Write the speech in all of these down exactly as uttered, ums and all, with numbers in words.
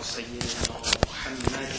سيدنا محمد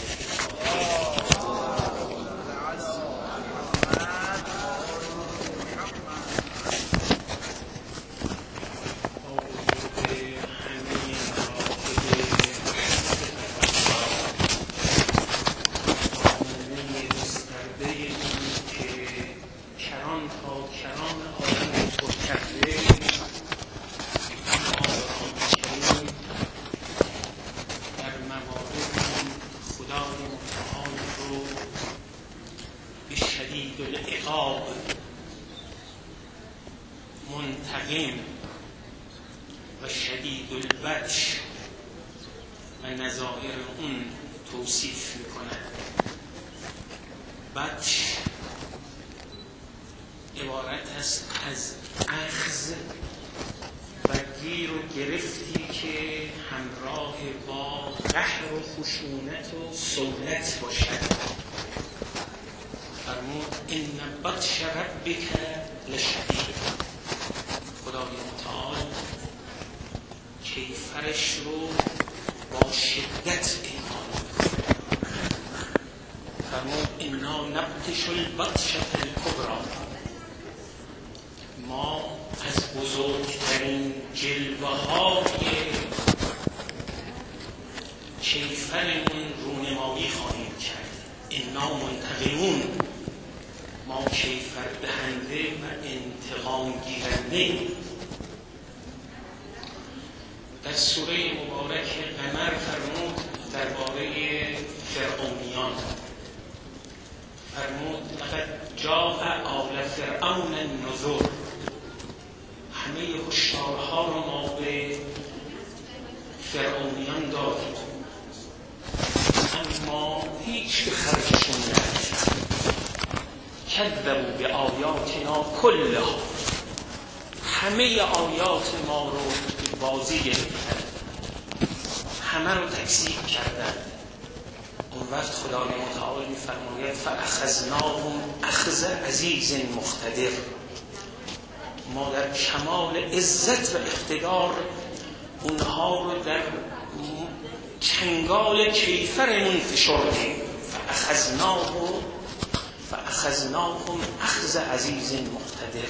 منتقم و شدید البطش و نظائر اون توصیف میکنند. بطش عبارت است از اخذ و گیر و گرفتی که همراه با قهر و خشونت و سلطت باشد. فرمود ان بطش ربک لشدید. خدای متعال کیفرش رو با شدت ایمان فرمود انا نبطش البطشة الکبری. ما از بزرگترین جلوه های کیفرمون رونمایی خواهیم کرد. انا منتقمون، ما کیفر دهنده و انتقام گیرنده. در سوره مبارک قمر فرمود درباره فرعونیان، فرمود لقد جاء آل فرعون النذر. همه هشدارها رو ما به فرعونیان دادیم، اما هیچ به خرجشون نرفت. کذبوا به آیاتنا کلها، همه آیات ما رو بازی گرفتن، همه رو تکذیب کردن. اون وقت خدای متعال می‌فرماید فاخذناهم اخذ عزیز مقتدر. ما در کمال عزت و اقتدار اونها رو در چنگال کیفرمون فشردیم. فاخذناهم فاخذناهم اخذ عزیز مقتدر.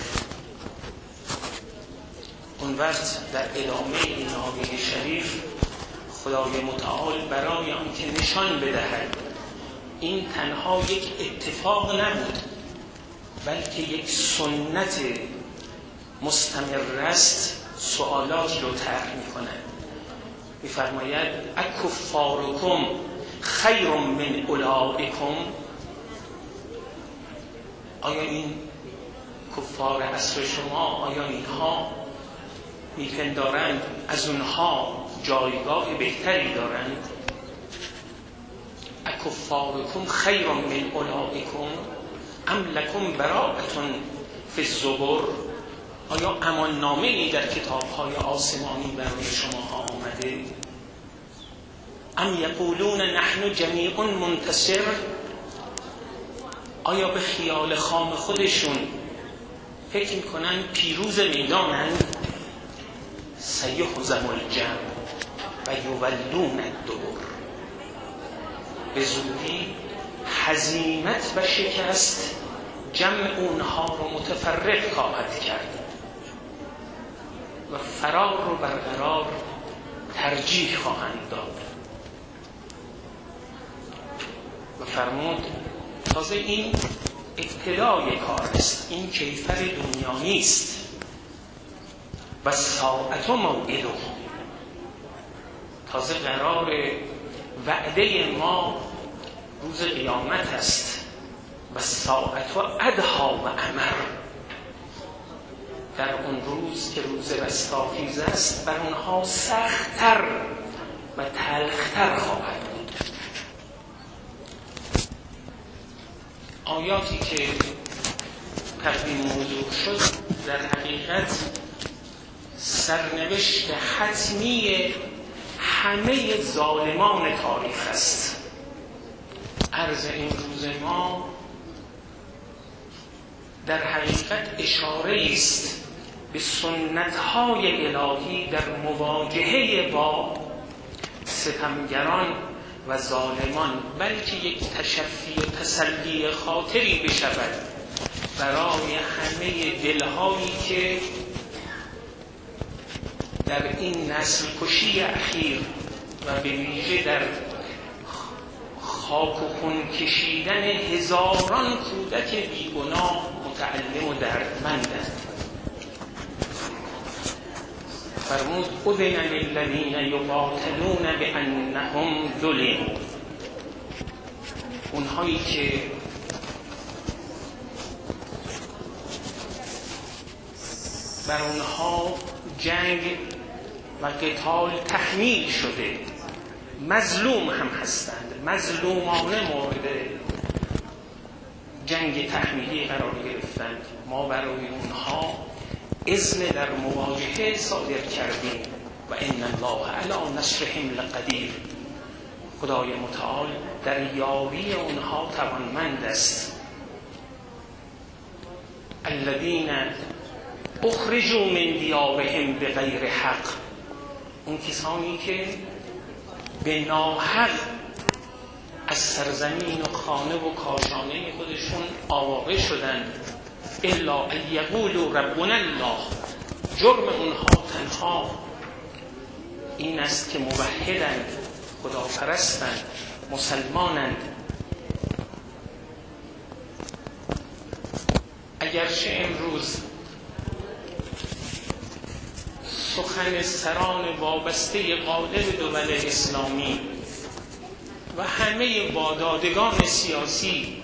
اون وقت در ادامه این آیه شریف خدای متعال برای آنکه نشان بدهد این تنها یک اتفاق نبود بلکه یک سنت مستمر است، سوالات رو طرح می‌کند. می‌فرماید اکفارکم خیر من اولئکم. آیا این کفار عصر شما، آیا اینها میپندارند از اونها جایگاه بهتری دارند؟ اکفارکم خیر من اولئکم ام لکم براءة فی الزبر. آیا امان نامه‌ای در کتاب‌های آسمانی برای شما آمده؟ ام یقولون نحن جمیع منتصر. آیا به خیال خام خودشون فکر میکنن پیروز میدانند؟ سیهزم الجمع و یولون الدبر. به زودی هزیمت و شکست جمع اونها رو متفرق خواهد کرد و فرار رو برقرار ترجیح خواهند داد. و فرمود تازه این ابتدای کار است، این کیفر دنیا نیست. و ساعت موعده، تازه قرار وعده ما روز قیامت است. و ساعت ادها و امر، در اون روز که روز رستاخیز است بر اونها سخت‌تر و تلختر خواهد بود. آیاتی که تقدیم موضوع شد در حقیقت سرنوشت حتمی همه ظالمان تاریخ است. عرض این روز ما در حقیقت اشاره است به سنت‌های الهی در مواجهه با ستمگران و ظالمان، بلکه یک تشفی و تسلی خاطری بشود برای همه دلهایی که در این نسل کشی اخیر و به ویژه در خاک و خون کشیدن هزاران کودک بیگناه متألم و دردمندند. فرمود اذن للذین یقاتلون بانهم ظلموا، اونهایی که بر اونها جنگ و قتال تحمیل شده، مظلوم هم هستند، مظلومانه مورد جنگ تحمیلی قرار گرفتند، ما برای اونها اذن در مواجهه صادر کردیم و ان الله علی نصرهم لقدیر. خدای متعال در یاری اونها توانمند است. الذین اخرجوا من دیارهم بغیر حق، اون کسانی که به ناحق از سرزمین و خانه و کاشانه خودشون آواره شدند. الا ان یقولوا ربنا الله، جرم اونها تنها این است که موحدند، خداپرستند، مسلمانند. اگرچه امروز سخن سران وابسته غالب دول اسلامی و همه وادادگان سیاسی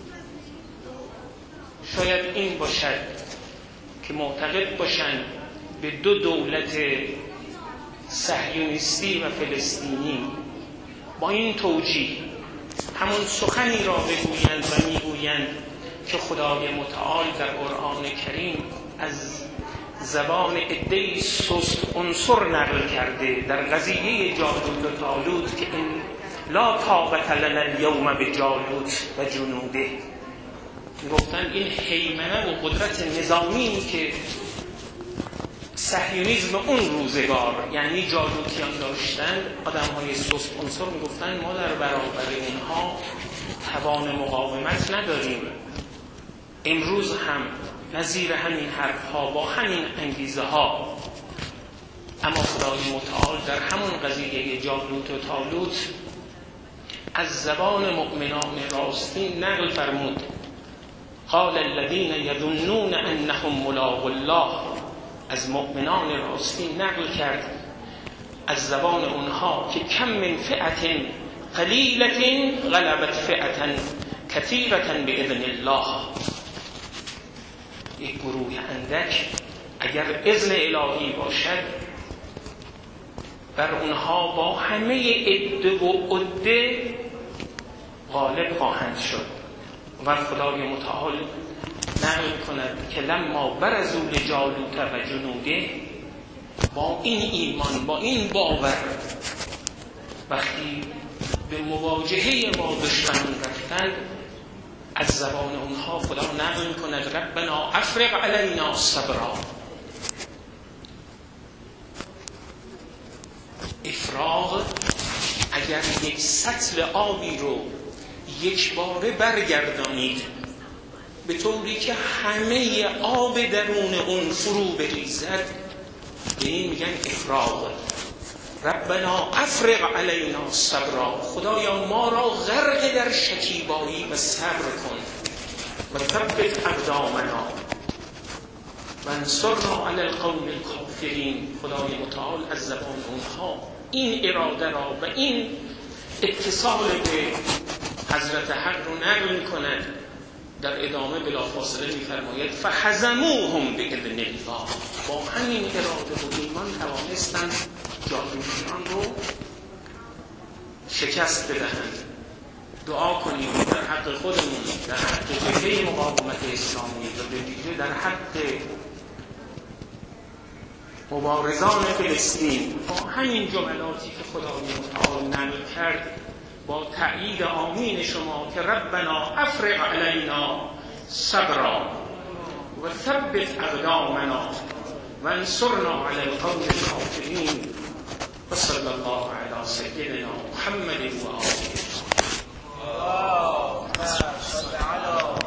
شاید این باشد که معتقد باشند به دو دولت صهیونیستی و فلسطینی، با این توجیه همون سخنی را بگویند و میگویند که خدای متعال در قرآن کریم از زبان عده‌ای سست عنصر نقل کرده در قضیه جالوت و طالوت که این لا طاقت لنا الیوم بجالوت و جنوده، گفتن این هیمنه و قدرت نظامی که صهیونیسم اون روزگار یعنی جالوتیان داشتند، آدم های سست عنصر میگفتن ما در برابر اینها توان مقاومت نداریم. امروز هم نظیر همین حرف ها با همین انگیزه ها، اما خدای متعال در همون قضیه جالوت و طالوت از زبان مؤمنان راستین نقل فرمود قال الذين يظنون انهم ملاقو الله، از مؤمنان راستین نقل کرد از زبان اونها که کم من فئة قلیلة غلبت فئة کثیرة باذن الله، یک گروه اندک اگر اذن الهی باشد بر اونها با همه عده و عده غالب خواهند شد. و خدای متعال نقل کند که لما برزوا لجالوت و جنوده، با این ایمان، با این باور وقتی به مواجهه با دشمنان رفتند، از زبان اونها خدا نقل کند ربنا افرغ علینا صبرا. افراغ اگر یک سطل آبی رو یک باره برگردانید به طوری که همه آب درون اون فرو بریزد، به این میگن افراغ. ربنا افرغ علینا صبرا، خدایا ما را غرق در شکیبایی و صبر کن. و ثبت اقدامنا و انصرنا علی القوم الکافرین. خدای متعال از زبان اونها این اراده را و این اتصال به حضرت حق رو نقل کند. در ادامه بلافاصله می‌فرماید فحزموهم باذن الله، با همین اراده و ایمان توانستند جالوتیان رو شکست بدهند. دعا کنیم در حق خودمون، در حق جبهه مقاومت اسلامی و به ویژه در حق مبارزان فلسطین، با همین جملاتی که خدای متعال نقل کرد، با تأیید آمین شما که ربنا افرغ علینا صبرا و ثبت اقدامنا و انصرنا علی القوم الکافرین. و صلی الله علی سیدنا محمد و آله